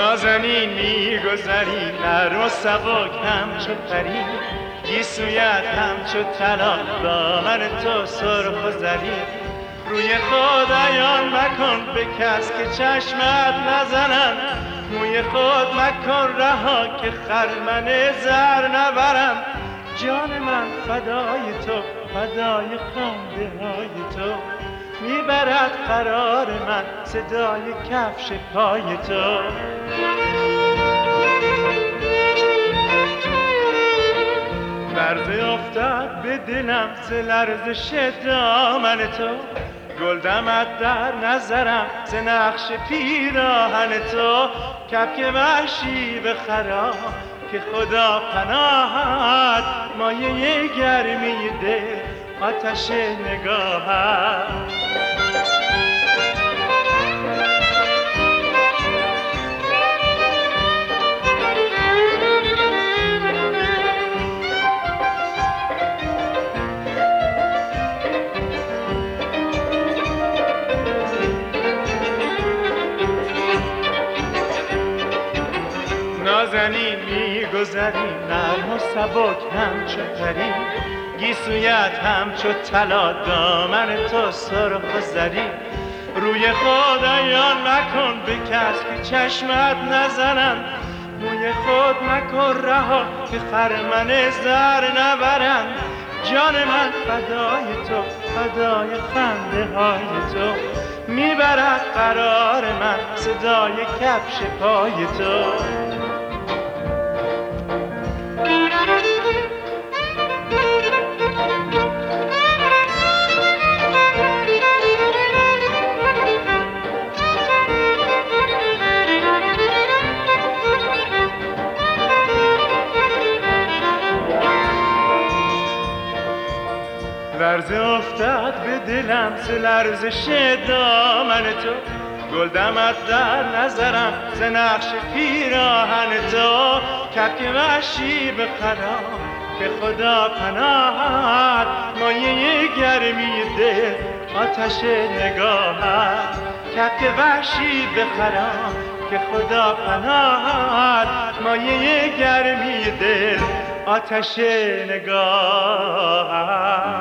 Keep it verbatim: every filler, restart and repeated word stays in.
نازنین میگذری نرم و سبک همچو پری، گیسویت همچو طلا دامن تو سرخ و زری. روی خود عیان مکن به کس که چشمت نزنن، موی خود مکن رها که خرمن زر نبرم. جان من فدای تو فدای خنده های تو، میبرد قرار من صدای کفش پای تو. لرزه افتاد به دلم ز لرزش دامن تو، گل دمد در نظرم ز نقش پیراهن تو. کبک وحشی به خرام که خدا پناهت، مایه گرمی دل آتش نگاهت. نازنین میگذری نرم و سبک همچو پری، گیسویت همچو طلا دامن تو سرخ و زری. روی خود عیان مکن به کس که چشمت نزنن، موی خود مکن رها که خرمن زر نبرن. جان من فدای تو فدای خنده های تو، میبرد قرار من صدای کفش پای تو. لرزه افتاد به دلم ز لرزش دامن تو، گل دمد در نظرم ز نقش پیراهن تو. کبک وحشی به خرام که خدا پناهت، مایه گرمی دل آتش نگاهت. کبک وحشی به خرام که خدا پناهت، مایه گرمی دل آتش نگاهت.